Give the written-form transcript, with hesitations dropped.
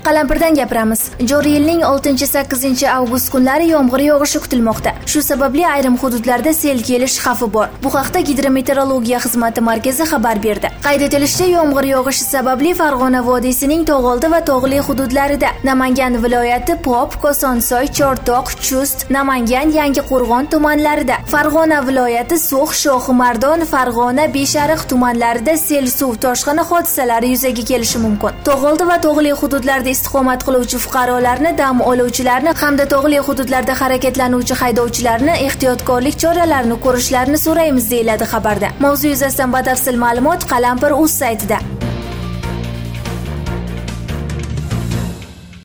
Qalampirdan gapiramiz. Joriy yilning 6-8 avgust kunlari yomg'ir yog'ishi kutilmoqda. Shu sababli ayrim hududlarda sel kelish xavfi bor. Bu haqda Gidrometeorologiya xizmati markazi xabar berdi. Qayd etilishicha, yomg'ir yog'ishi sababli Farg'ona vodiysining tog'oldi va tog'li hududlarida, Namangan viloyati Pop, Kosonsoy, Chortoq, Chust, Namangan, Yangiqo'rg'on tumanlarida, Farg'ona viloyati So'x, Shohimardon, Farg'ona, Beshariq tumanlarida sel suv toshqini hodisalari yuzaga kelishi mumkin. Tog'oldi va tog'li hududlarda istiqomat qiluvchi fuqarolarni, dam oluvchilarni hamda tog'li hududlarda harakatlanuvchi haydovchilarni ehtiyotkorlik choralarini ko'rishlarini so'raymiz, deyiladi xabarda. Mavzu yuzasidan batafsil ma'lumot Qalampir.uz saytida.